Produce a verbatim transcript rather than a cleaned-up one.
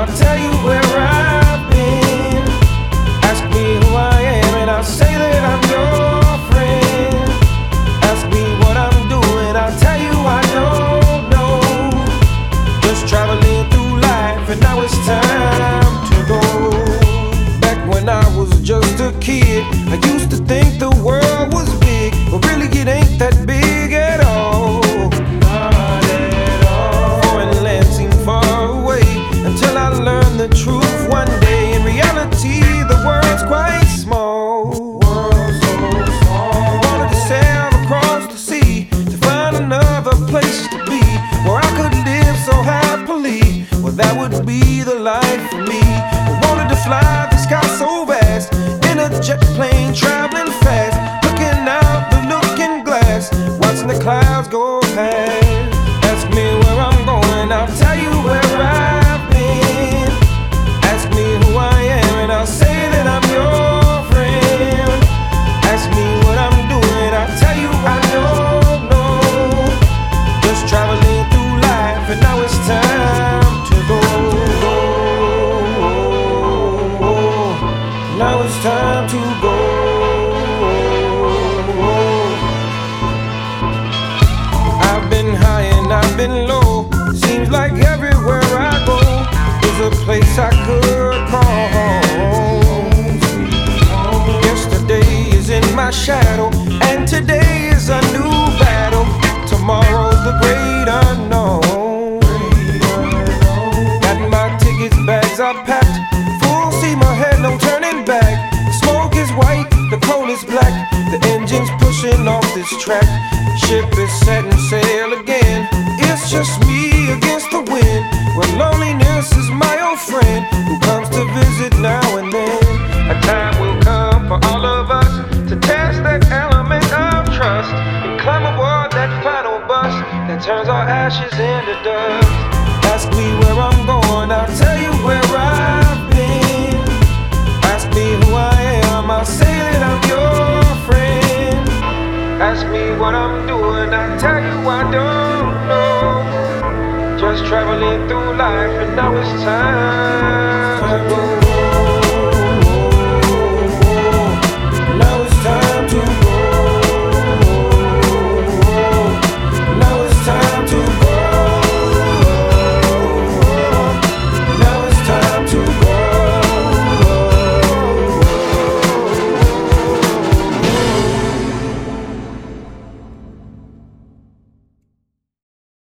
I'll tell you where I've been. Ask me who I am and I'll say that I'm your friend. Ask me what I'm doing, I'll tell you I don't know. Just traveling through life and now it's time to go. Back when I was just a kid, I used to think the world was big, but really it ain't that big at all. Not at all. Foreign land seemed far away until I learned the truth one day. In reality, the world's quite small. World's so small. Wanted to sail across the sea to find another place to be where I could live so happily. Well, that would be the life for me. I wanted to fly the sky so vast in a jet plane traveling fast, looking out the looking glass, watching the clouds go past. Ask me where I'm going, I'll tell you where I've been. Ask me who I am and I'll say that I'm your friend. Ask me what I'm doing, I'll tell you I don't know. Just traveling through life and now it's time to go. Now it's time to go. I've been high and I've been low. Seems like everywhere I go is a place I could call home. Yesterday is in my shadow and today is a new battle. Tomorrow's the great unknown. Got my tickets, bags are packed, full steam ahead, no turning back. The smoke is white, the coal is black, the engine's pushing off this track. Ship is setting sail again. It's just me against the wind, where loneliness is my old friend who comes to visit now and then. A time will come for all of us to test that element of trust and climb aboard that final bus that turns our ashes into dust. Ask me where I'm going, I'll tell you where I've been. Ask me who I am, I'll say that I'm your friend. Ask me what I'm doing, I'll tell you I don't know. Just traveling through life and now it's time to go.